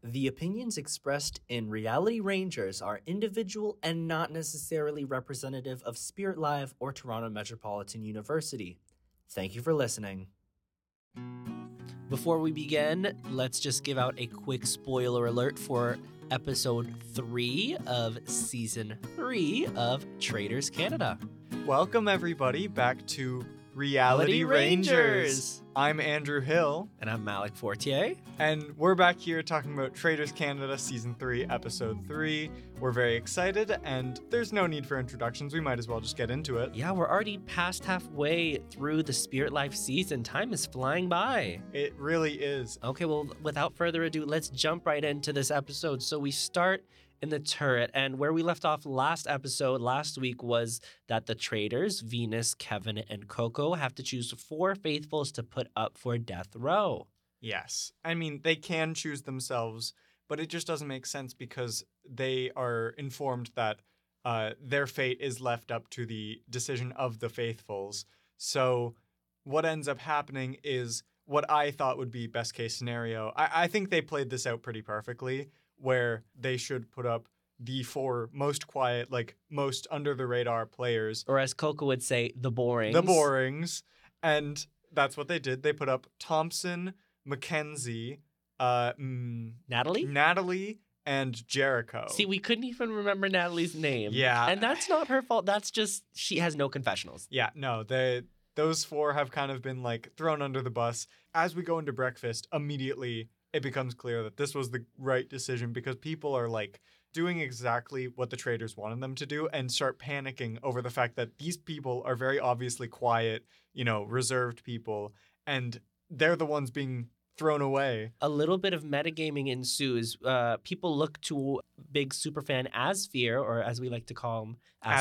The opinions expressed in Reality Rangers are individual and not necessarily representative of Spirit Live or Toronto Metropolitan University. Thank you for listening. Before we begin, let's just give out a quick spoiler alert for episode 3 of season 3 of Traders Canada. Welcome, everybody, back to Reality Rangers. I'm Andrew Hill. And I'm Malik Fortier. And we're back here talking about Traders Canada Season 3, Episode 3. We're very excited, and there's no need for introductions. We might as well just get into it. Yeah, we're already past halfway through the Spirit Life season. Time is flying by. It really is. Okay, well, without further ado, let's jump right into this episode. So we start in the turret, and where we left off last week was that the traders, Venus, Kevin, and Coco, have to choose 4 faithfuls to put up for death row. Yes. I mean, they can choose themselves, but it just doesn't make sense because they are informed that their fate is left up to the decision of the faithfuls. So what ends up happening is what I thought would be best case scenario. I think they played this out pretty perfectly, where they should put up the 4 most quiet, like most under the radar players. Or as Coco would say, the borings. The borings. And that's what they did. They put up Thompson, Mackenzie, Natalie, and Jericho. See, we couldn't even remember Natalie's name. Yeah. And that's not her fault. That's just, she has no confessionals. Yeah, no, those 4 have kind of been like thrown under the bus. As we go into breakfast, immediately it becomes clear that this was the right decision because people are like doing exactly what the traders wanted them to do and start panicking over the fact that these people are very obviously quiet, reserved people, and they're the ones being thrown away. A little bit of metagaming ensues. People look to big superfan Asfear, or as we like to call him,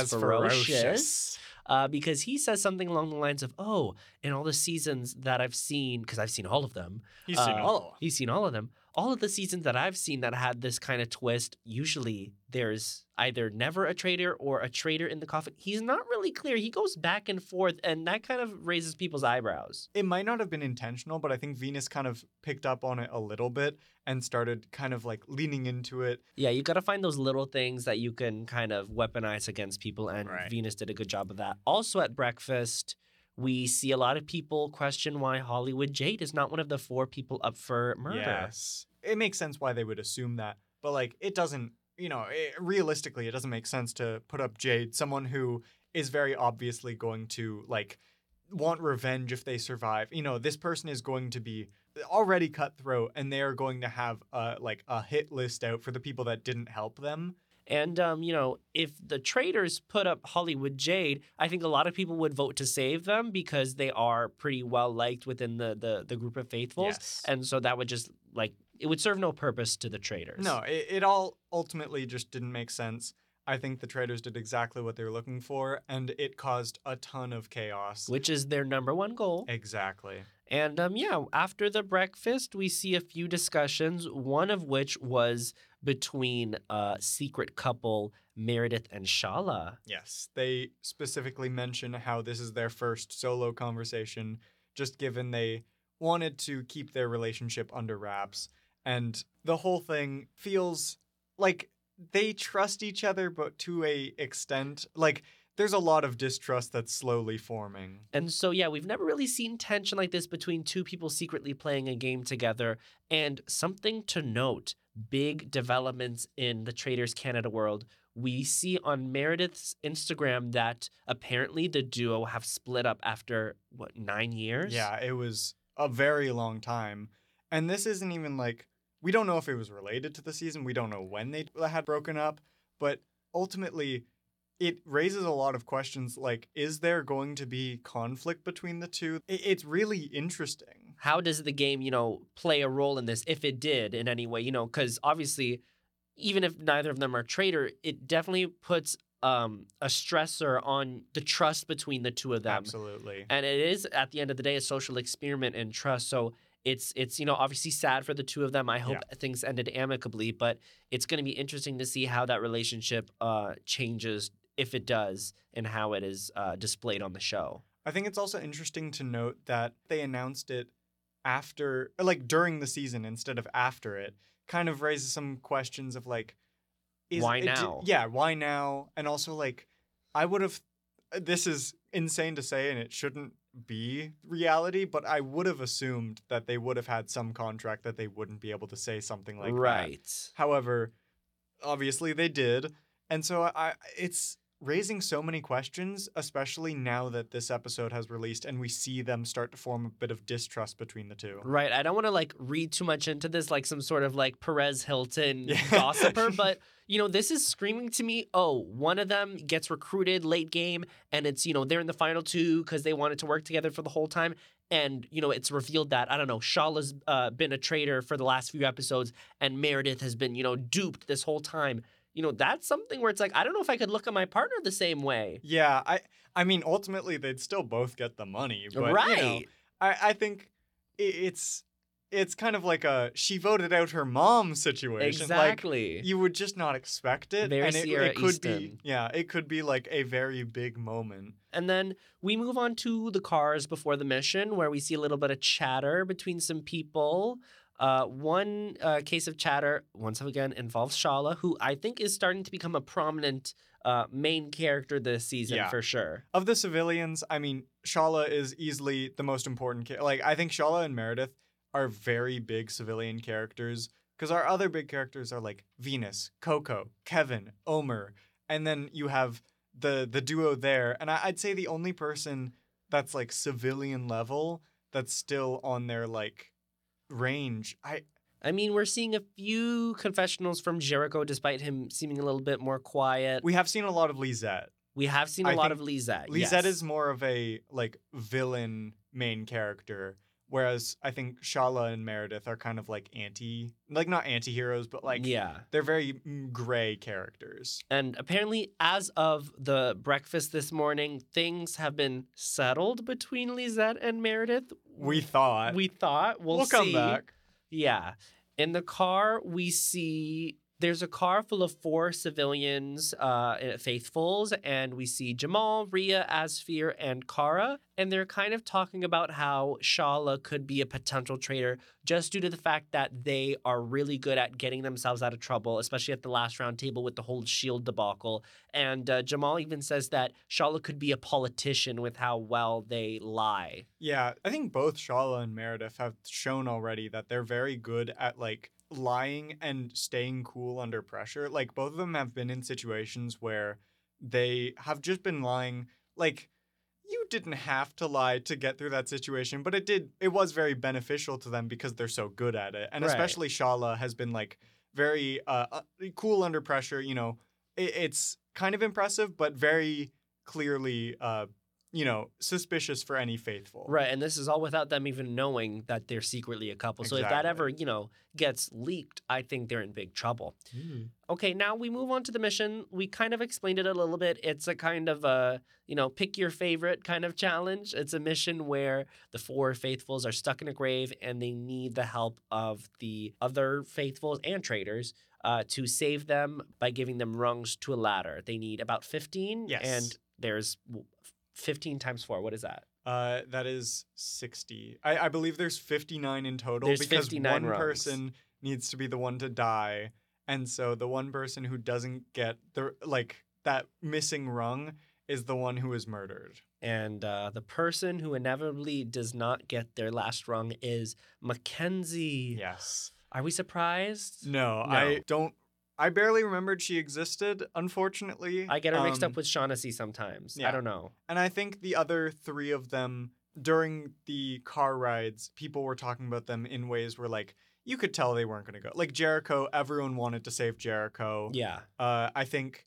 Asferocious. Because he says something along the lines of, in all the seasons that I've seen, because I've seen all of them. He's seen all of them. He's seen all of them. All of the seasons that I've seen that had this kind of twist, usually there's either never a traitor or a traitor in the coffin. He's not really clear. He goes back and forth, and that kind of raises people's eyebrows. It might not have been intentional, but I think Venus kind of picked up on it a little bit and started kind of like leaning into it. Yeah, you got to find those little things that you can kind of weaponize against people, and Right. Venus did a good job of that. Also at breakfast, we see a lot of people question why Hollywood Jade is not one of the 4 people up for murder. Yes. It makes sense why they would assume that, but like it doesn't, realistically, it doesn't make sense to put up Jade, someone who is very obviously going to like want revenge if they survive. This person is going to be already cutthroat, and they are going to have a hit list out for the people that didn't help them. And, if the traders put up Hollywood Jade, I think a lot of people would vote to save them because they are pretty well liked within the group of faithfuls. Yes. And so that would just, it would serve no purpose to the traders. No, it all ultimately just didn't make sense. I think the traders did exactly what they were looking for, and it caused a ton of chaos. Which is their number one goal. Exactly. And, after the breakfast, we see a few discussions, one of which was between secret couple Meredith and Shala. Yes, they specifically mention how this is their first solo conversation, just given they wanted to keep their relationship under wraps. And the whole thing feels like they trust each other, but to a extent, like there's a lot of distrust that's slowly forming. And so, we've never really seen tension like this between 2 people secretly playing a game together. And something to note, big developments in the Traders Canada world. We see on Meredith's Instagram that apparently the duo have split up after, 9 years? Yeah, it was a very long time. And this isn't even like, we don't know if it was related to the season. We don't know when they had broken up. But ultimately, it raises a lot of questions like, is there going to be conflict between the two? It's really interesting. How does the game, play a role in this, if it did in any way? Because obviously, even if neither of them are traitor, it definitely puts a stressor on the trust between the 2 of them. Absolutely. And it is, at the end of the day, a social experiment in trust. So it's obviously sad for the 2 of them. I hope things ended amicably, but it's going to be interesting to see how that relationship changes, if it does, and how it is displayed on the show. I think it's also interesting to note that they announced it during the season instead of after it, kind of raises some questions of like, Why now? why now? And also like, I would have. This is insane to say, and it shouldn't be reality, but I would have assumed that they would have had some contract that they wouldn't be able to say something like that. Right. However, obviously they did, and so it's raising so many questions, especially now that this episode has released and we see them start to form a bit of distrust between the two. Right. I don't want to like read too much into this, like some sort of like Perez Hilton Yeah. gossiper, but this is screaming to me, oh, one of them gets recruited late game and it's, they're in the final two because they wanted to work together for the whole time. And, it's revealed that, I don't know, Shala's been a traitor for the last few episodes and Meredith has been, duped this whole time. That's something where it's like, I don't know if I could look at my partner the same way. Yeah, I mean, ultimately, they'd still both get the money. But, right. I think it's kind of like a she voted out her mom situation. Exactly. Like, you would just not expect it. Very and Sierra it could Easton. it could be like a very big moment. And then we move on to the cars before the mission, where we see a little bit of chatter between some people. One case of chatter, once again, involves Shala, who I think is starting to become a prominent main character this season for sure. Of the civilians, I mean, Shala is easily the most important. Like, I think Shala and Meredith are very big civilian characters because our other big characters are like Venus, Coco, Kevin, Omer, and then you have the duo there. And I'd say the only person that's like civilian level that's still on their like range. I mean, we're seeing a few confessionals from Jericho, despite him seeming a little bit more quiet. We have seen a lot of Lisette. We have seen a lot of Lisette. Lisette is more of a like villain main character, whereas I think Shala and Meredith are kind of like not anti-heroes, but like they're very gray characters. And apparently, as of the breakfast this morning, things have been settled between Lisette and Meredith. We thought. We'll see. Come back. Yeah. In the car, we see there's a car full of 4 civilians, faithfuls, and we see Jamal, Rhea, Asfir, and Kara. And they're kind of talking about how Shala could be a potential traitor just due to the fact that they are really good at getting themselves out of trouble, especially at the last round table with the whole shield debacle. And Jamal even says that Shala could be a politician with how well they lie. Yeah, I think both Shala and Meredith have shown already that they're very good at like lying and staying cool under pressure. Like both of them have been in situations where they have just been lying. Like, you didn't have to lie to get through that situation, but it was very beneficial to them because they're so good at it. And especially Shala has been like very cool under pressure. It's kind of impressive, but very clearly suspicious for any faithful. Right, and this is all without them even knowing that they're secretly a couple. So if that ever, gets leaked, I think they're in big trouble. Okay, now we move on to the mission. We kind of explained it a little bit. It's a kind of a, pick your favorite kind of challenge. It's a mission where the 4 faithfuls are stuck in a grave and they need the help of the other faithfuls and traitors to save them by giving them rungs to a ladder. They need about 15. Yes. And there's 15 times 4. What is that? That is 60. I believe there's 59 in total. There's because 59 one rungs. person needs to be the one to die. And so the one person who doesn't get that missing rung is the one who is murdered. And the person who inevitably does not get their last rung is Mackenzie. Yes. Are we surprised? No, I barely remembered she existed, unfortunately. I get her mixed up with Shaughnessy sometimes. Yeah. I don't know. And I think the other 3 of them, during the car rides, people were talking about them in ways where, like, you could tell they weren't going to go. Like, Jericho, everyone wanted to save Jericho. Yeah. I think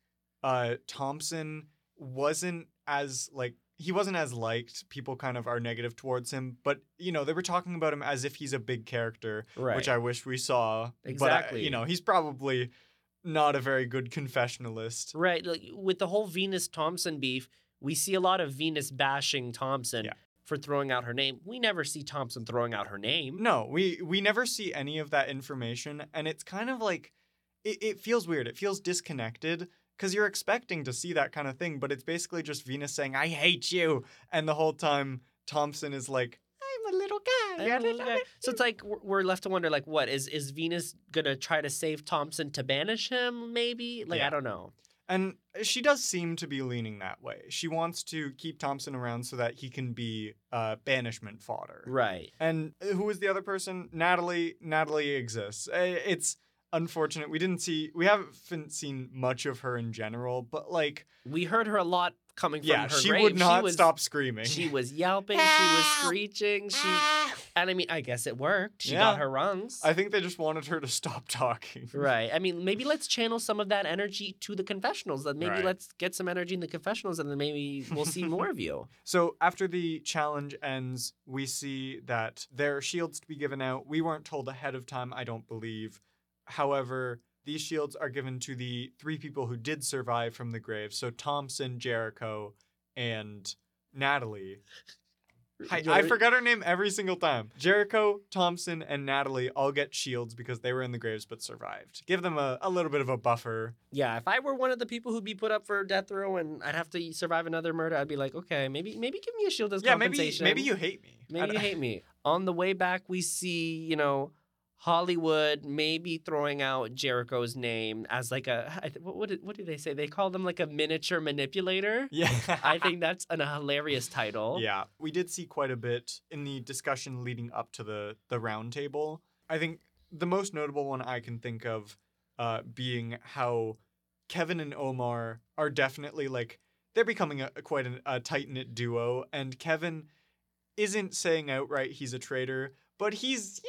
Thompson wasn't as, like, he wasn't as liked. People kind of are negative towards him. But, they were talking about him as if he's a big character, which I wish we saw. Exactly. But, he's probably not a very good confessionalist. Right. Like, with the whole Venus-Thompson beef, we see a lot of Venus bashing Thompson for throwing out her name. We never see Thompson throwing out her name. No, we never see any of that information. And it's kind of like, it feels weird. It feels disconnected because you're expecting to see that kind of thing. But it's basically just Venus saying, I hate you. And the whole time Thompson is like, I'm a little guy. So it's like we're left to wonder, like, what is Venus gonna try to save Thompson to banish him? Maybe, like, Yeah. I don't know. And she does seem to be leaning that way. She wants to keep Thompson around so that he can be banishment fodder. Right. And who is the other person? Natalie. Natalie exists. It's unfortunate. We haven't seen much of her in general, but like We heard her a lot coming from her she grave. would not stop screaming. She was yelping. She was screeching. And I mean, I guess it worked. She got her rungs. I think they just wanted her to stop talking. Right. I mean, maybe let's channel some of that energy to the confessionals. Then maybe Right. let's get some energy in the confessionals, and then maybe we'll see more of you. So after the challenge ends, we see that there are shields to be given out. We weren't told ahead of time, I don't believe. However, these shields are given to the 3 people who did survive from the grave. So Thompson, Jericho, and Natalie. I forgot her name every single time. Jericho, Thompson, and Natalie all get shields because they were in the graves but survived. Give them a little bit of a buffer. Yeah, if I were one of the people who'd be put up for death row and I'd have to survive another murder, I'd be like, okay, maybe give me a shield as compensation. Maybe you hate me. Maybe you hate me. On the way back, we see, Hollywood maybe throwing out Jericho's name as like what do they say? They call them like a miniature manipulator. Yeah. I think that's a hilarious title. Yeah. We did see quite a bit in the discussion leading up to the round table. I think the most notable one I can think of being how Kevin and Omar are definitely like, they're becoming quite a tight-knit duo, and Kevin isn't saying outright he's a traitor, but he's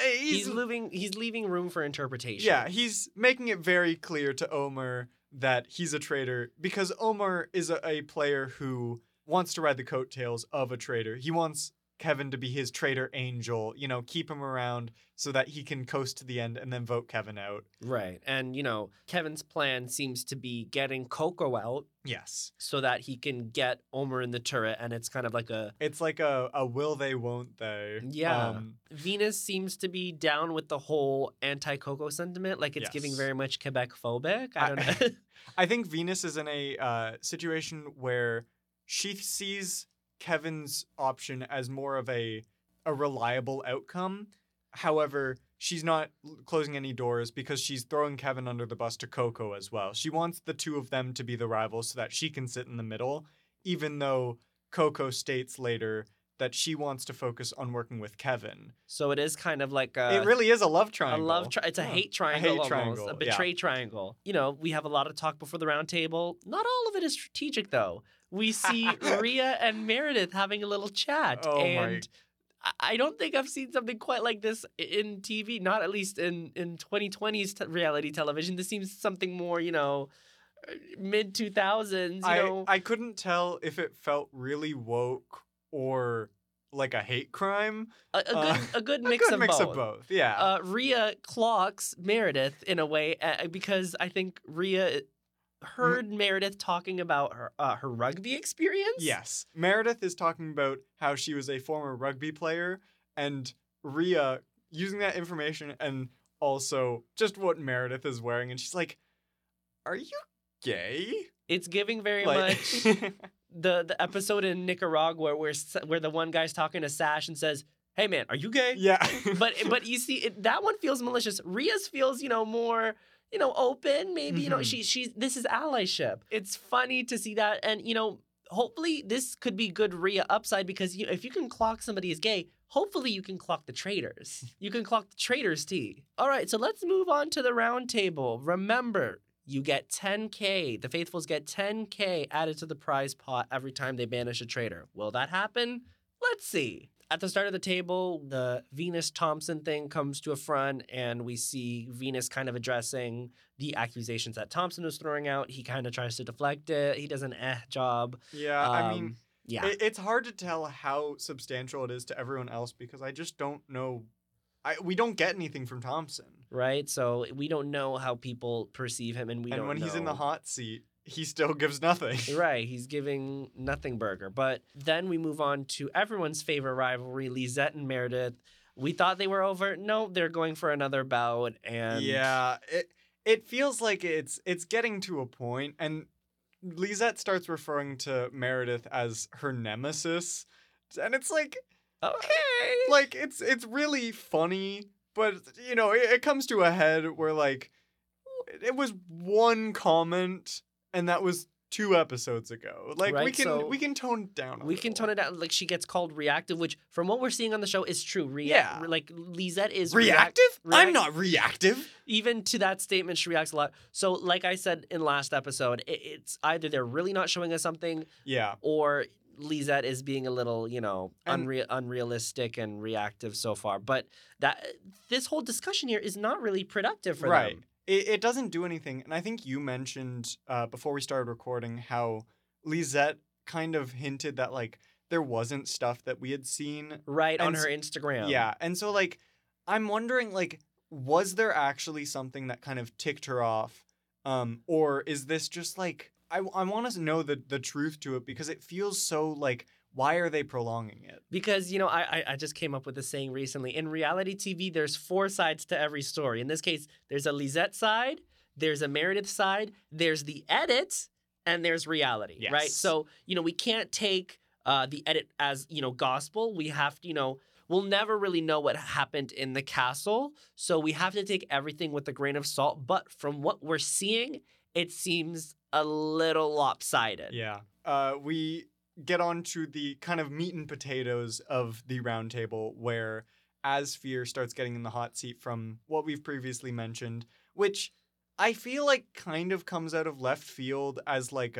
leaving room for interpretation. Yeah, he's making it very clear to Omar that he's a traitor because Omar is a player who wants to ride the coattails of a traitor. He wants Kevin to be his traitor angel, keep him around so that he can coast to the end and then vote Kevin out. Right. And, Kevin's plan seems to be getting Coco out. Yes. So that he can get Omar in the turret, and it's kind of like It's like a will they, won't they. Yeah. Venus seems to be down with the whole anti-Coco sentiment. Like, it's giving very much Quebec phobic. I don't know. I think Venus is in a situation where she sees Kevin's option as more of a reliable outcome. However, she's not closing any doors because she's throwing Kevin under the bus to Coco as well. She wants the 2 of them to be the rivals so that she can sit in the middle, even though Coco states later that she wants to focus on working with Kevin. So it is kind of like it really is a love triangle. It's a hate triangle almost. A betray triangle. We have a lot of talk before the round table. Not all of it is strategic, though. We see Rhea and Meredith having a little chat. Oh, and I don't think I've seen something quite like this in TV, not at least in 2020's reality television. This seems something more, mid-2000s, I couldn't tell if it felt really woke or like a hate crime. A good mix of both. Yeah. Rhea clocks Meredith in a way because I think Rhea heard Meredith talking about her rugby experience. Yes. Meredith is talking about how she was a former rugby player, and Rhea using that information and also just what Meredith is wearing, and she's like, are you gay? It's giving very much the episode in Nicaragua where the one guy's talking to Sash and says, hey man, are you gay? Yeah. but you see, that one feels malicious. Rhea's feels, more open, maybe, she's this is allyship. It's funny to see that. And, hopefully this could be good Rhea upside because if you can clock somebody as gay, hopefully you can clock the traitors. You can clock the traitors' tea. All right, so let's move on to the round table. Remember, you get 10K. The Faithfuls get 10K added to the prize pot every time they banish a traitor. Will that happen? Let's see. At the start of the table, the Venus-Thompson thing comes to a front, and we see Venus kind of addressing the accusations that Thompson was throwing out. He kind of tries to deflect it. He does an job. Yeah, yeah. It's hard to tell how substantial it is to everyone else because I just don't know. We don't get anything from Thompson. Right? So we don't know how people perceive him, and when he's in the hot seat, he still gives nothing. Right, he's giving nothing burger. But then we move on to everyone's favorite rivalry, Lisette and Meredith. We thought they were over. No, they're going for another bout. And yeah, it feels like it's getting to a point, and Lisette starts referring to Meredith as her nemesis, and it's like, Okay. Like, it's really funny, but, you know, it comes to a head where, like, it was one comment, and that was 2 episodes ago. Like, Right, so we can tone it down a we can little. tone it down. Like, she gets called reactive, which from what we're seeing on the show is true. Yeah. Like, Lisette is Reactive? I'm react- not reactive. Even to that statement, she reacts a lot. So, like I said in last episode, it's either they're really not showing us something, Yeah. or Lisette is being a little, And- unrealistic and reactive so far. But this whole discussion here is not really productive for Right. them. It doesn't do anything. And I think you mentioned before we started recording how Lisette kind of hinted that, like, there wasn't stuff that we had seen. Right, on And her Instagram. Yeah. And so, like, I'm wondering, like, was there actually something that kind of ticked her off? Or is this just, like, I want to know the truth to it, because it feels so, like, why are they prolonging it? Because, I just came up with a saying recently. In reality TV, there's 4 sides to every story. In this case, there's a Lisette side, there's a Meredith side, there's the edit, and there's reality, right? Yes. So, we can't take the edit as, gospel. We have to, we'll never really know what happened in the castle. So we have to take everything with a grain of salt. But from what we're seeing, it seems a little lopsided. Yeah. We get on to the kind of meat and potatoes of the round table, where Asfear starts getting in the hot seat from what we've previously mentioned, which I feel like kind of comes out of left field as, like,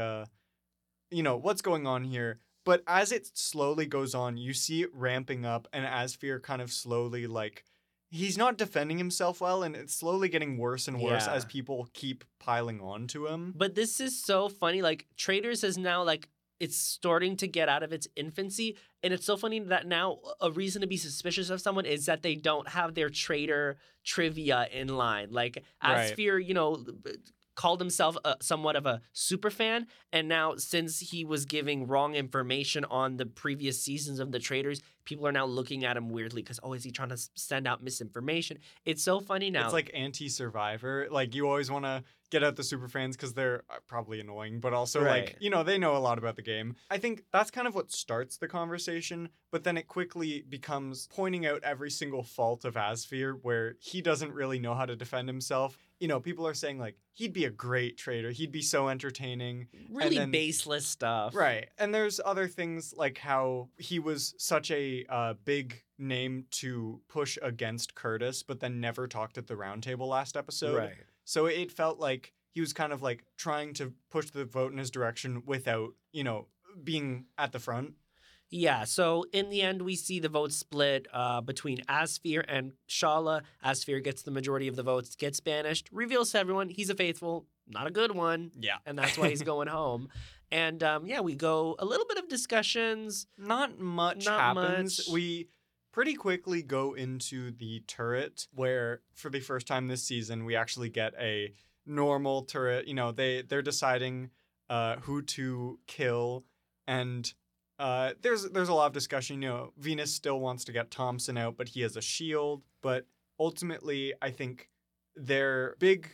what's going on here. But as it slowly goes on, you see it ramping up, and Asfear kind of slowly, like, he's not defending himself well, and it's slowly getting worse and worse Yeah. as people keep piling on to him. But this is so funny. Like, Traders is now, like, it's starting to get out of its infancy. And it's so funny that now a reason to be suspicious of someone is that they don't have their trader trivia in line. Like, Right. Asfear, called himself somewhat of a super fan, and now since he was giving wrong information on the previous seasons of the Traders, people are now looking at him weirdly because, is he trying to send out misinformation? It's so funny now. It's like anti-Survivor. Like, you always want to get out the super fans because they're probably annoying, but also, Right. like, they know a lot about the game. I think that's kind of what starts the conversation, but then it quickly becomes pointing out every single fault of Asfear, where he doesn't really know how to defend himself. People are saying, like, he'd be a great trader. He'd be so entertaining. really then- baseless stuff. Right. And there's other things like how he was such a big name to push against Curtis, but then never talked at the roundtable last episode. Right. So it felt like he was kind of, like, trying to push the vote in his direction without, being at the front. Yeah, so in the end, we see the vote split between Asfear and Shala. Asfear gets the majority of the votes, gets banished, reveals to everyone he's a faithful, not a good one, Yeah. and that's why he's going home. And we go a little bit of discussions. Not much Not happens. much. We pretty quickly go into the turret, where for the first time this season, we actually get a normal turret. They're deciding who to kill, and there's a lot of discussion. Venus still wants to get Thompson out, but he has a shield. But ultimately, I think their big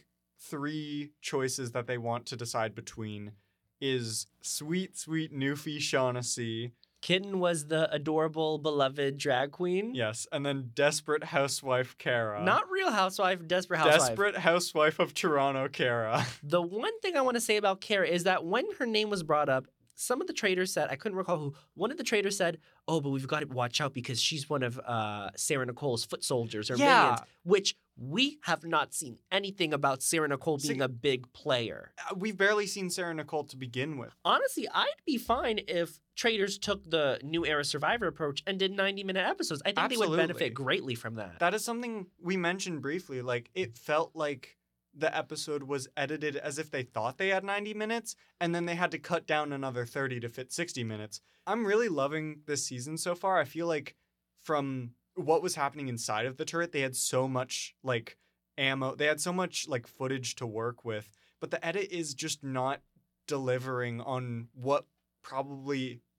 3 choices that they want to decide between is sweet, sweet Newfie Shaughnessy. Kitten was the adorable, beloved drag queen. Yes, and then desperate housewife Kara. Not Real Housewife, Desperate Housewife. Desperate housewife of Toronto Kara. The one thing I want to say about Kara is that when her name was brought up, some of the traders said, I couldn't recall who, one of the traders said, but we've got to watch out because she's one of Sarah Nicole's foot soldiers or minions, which we have not seen anything about Sarah Nicole being a big player. We've barely seen Sarah Nicole to begin with. Honestly, I'd be fine if traders took the New Era Survivor approach and did 90-minute episodes. I think they would benefit greatly from that. That is something we mentioned briefly. Like, it felt like the episode was edited as if they thought they had 90 minutes, and then they had to cut down another 30 to fit 60 minutes. I'm really loving this season so far. I feel like from what was happening inside of the turret, they had so much, like, ammo. They had so much, like, footage to work with, but the edit is just not delivering on what probably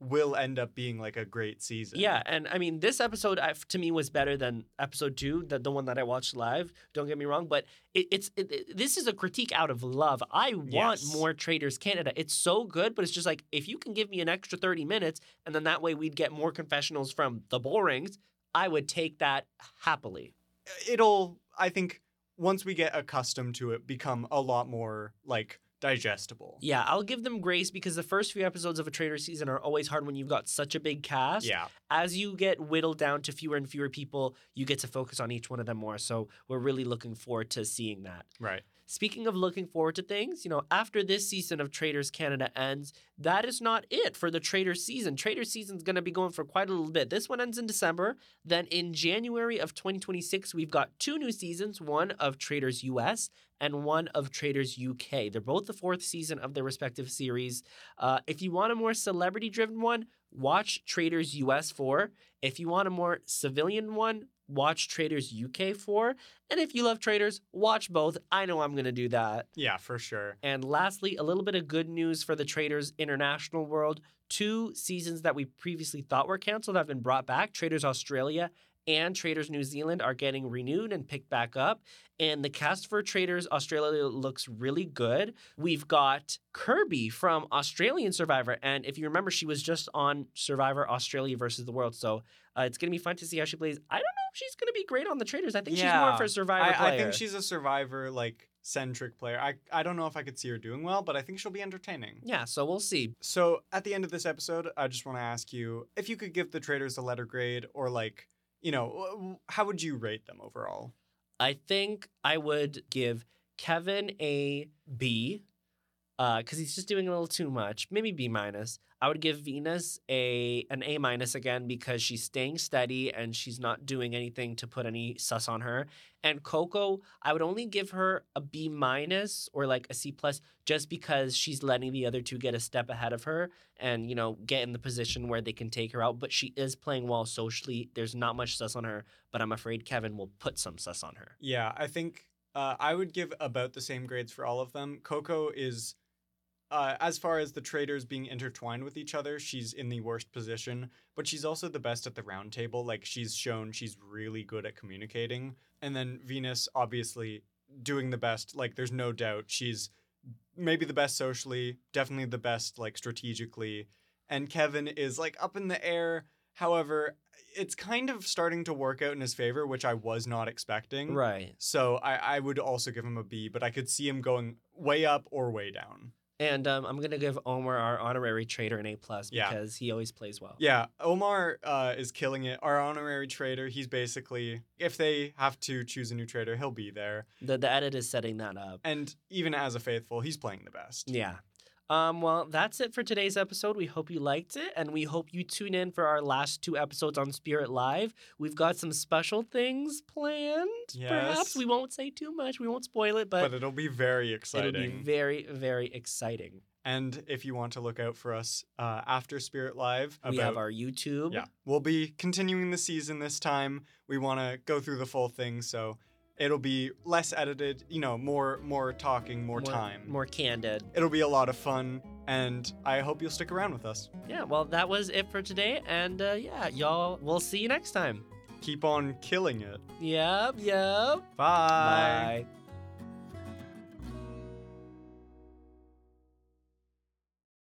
will end up being like a great season. Yeah, and I mean, this episode to me was better than episode 2, the one that I watched live. Don't get me wrong, but this is a critique out of love. I want more Traitors Canada. It's so good, but it's just like, if you can give me an extra 30 minutes, and then that way we'd get more confessionals from the Borings, I would take that happily. It'll, I think, once we get accustomed to it, become a lot more like digestible. Yeah, I'll give them grace because the first few episodes of a Traitor season are always hard when you've got such a big cast. Yeah. As you get whittled down to fewer and fewer people, you get to focus on each one of them more. So we're really looking forward to seeing that. Right. Speaking of looking forward to things, after this season of Traitors Canada ends, that is not it for the Traitors season. Traitors season's going to be going for quite a little bit. This one ends in December. Then in January of 2026, we've got 2 new seasons, one of Traitors US and one of Traitors UK. They're both the 4th season of their respective series. If you want a more celebrity-driven one, watch Traitors US 4. If you want a more civilian one, watch Traitors UK 4. And if you love Traitors, watch both. I know I'm going to do that. Yeah, for sure. And lastly, a little bit of good news for the Traitors International world. 2 seasons that we previously thought were canceled have been brought back. Traitors Australia and Traitors New Zealand are getting renewed and picked back up. And the cast for Traitors Australia looks really good. We've got Kirby from Australian Survivor. And if you remember, she was just on Survivor Australia versus the World. So it's going to be fun to see how she plays. I don't know if she's going to be great on the Traitors. I think she's more of a Survivor player. I think she's a Survivor, centric player. I don't know if I could see her doing well, but I think she'll be entertaining. Yeah, so we'll see. So at the end of this episode, I just want to ask you if you could give the Traitors a letter grade or how would you rate them overall? I think I would give Kevin a B, because he's just doing a little too much. Maybe B-. I would give Venus an A- again because she's staying steady and she's not doing anything to put any sus on her. And Coco, I would only give her a B- or a C+ just because she's letting the other 2 get a step ahead of her and, get in the position where they can take her out. But she is playing well socially. There's not much sus on her, but I'm afraid Kevin will put some sus on her. Yeah, I think I would give about the same grades for all of them. Coco is... as far as the Traitors being intertwined with each other, she's in the worst position, but she's also the best at the round table. She's shown she's really good at communicating. And then Venus, obviously, doing the best. There's no doubt. She's maybe the best socially, definitely the best, strategically. And Kevin is, up in the air. However, it's kind of starting to work out in his favor, which I was not expecting. Right. So I would also give him a B, but I could see him going way up or way down. And I'm going to give Omar, our honorary traitor, an A+ because he always plays well. Yeah, Omar is killing it. Our honorary traitor, he's basically, if they have to choose a new traitor, he'll be there. The edit is setting that up. And even as a faithful, he's playing the best. Yeah. Well, that's it for today's episode. We hope you liked it, and we hope you tune in for our last 2 episodes on Spirit Live. We've got some special things planned. Yes. Perhaps we won't say too much. We won't spoil it, but it'll be very exciting. It'll be very, very exciting. And if you want to look out for us after Spirit Live, we have our YouTube. Yeah, we'll be continuing the season this time. We want to go through the full thing, so it'll be less edited, more talking, more time. More candid. It'll be a lot of fun, and I hope you'll stick around with us. Yeah, well, that was it for today, and y'all, we'll see you next time. Keep on killing it. Yep. Bye. Bye.